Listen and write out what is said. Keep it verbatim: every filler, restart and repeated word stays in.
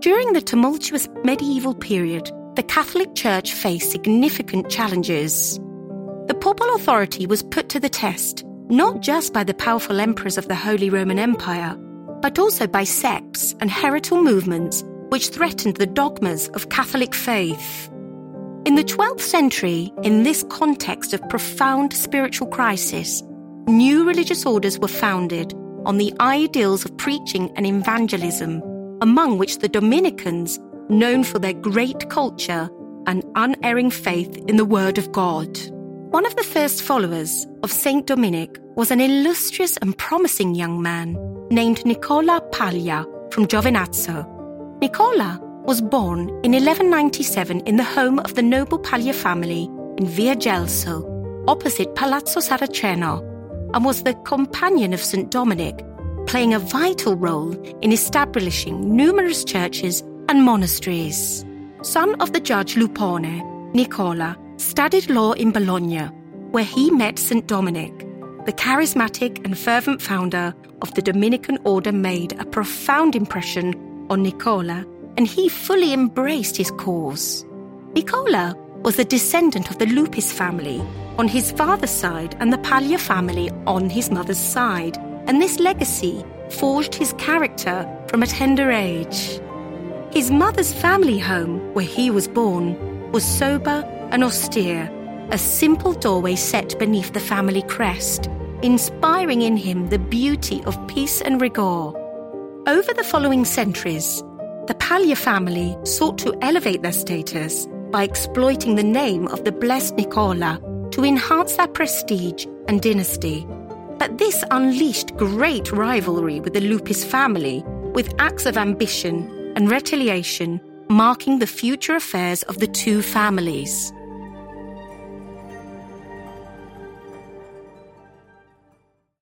During the tumultuous medieval period, the Catholic Church faced significant challenges. The papal authority was put to the test, not just by the powerful emperors of the Holy Roman Empire, but also by sects and heretical movements which threatened the dogmas of Catholic faith. In the twelfth century, in this context of profound spiritual crisis, new religious orders were founded on the ideals of preaching and evangelism, among which the Dominicans, known for their great culture and unerring faith in the Word of God. One of the first followers of Saint Dominic was an illustrious and promising young man named Nicola Paglia from Giovinazzo. Nicola was born in eleven ninety-seven in the home of the noble Paglia family in Via Gelso, opposite Palazzo Saraceno, and was the companion of Saint Dominic, playing a vital role in establishing numerous churches and monasteries. Son of the judge Lupone, Nicola studied law in Bologna, where he met Saint Dominic. The charismatic and fervent founder of the Dominican order made a profound impression on Nicola, and he fully embraced his cause. Nicola was a descendant of the Lupis family on his father's side and the Paglia family on his mother's side, and this legacy forged his character from a tender age. His mother's family home, where he was born, was sober and austere, a simple doorway set beneath the family crest, inspiring in him the beauty of peace and rigor. Over the following centuries, the Paglia family sought to elevate their status by exploiting the name of the blessed Nicola to enhance their prestige and dynasty. But this unleashed great rivalry with the Lupis family, with acts of ambition and retaliation marking the future affairs of the two families.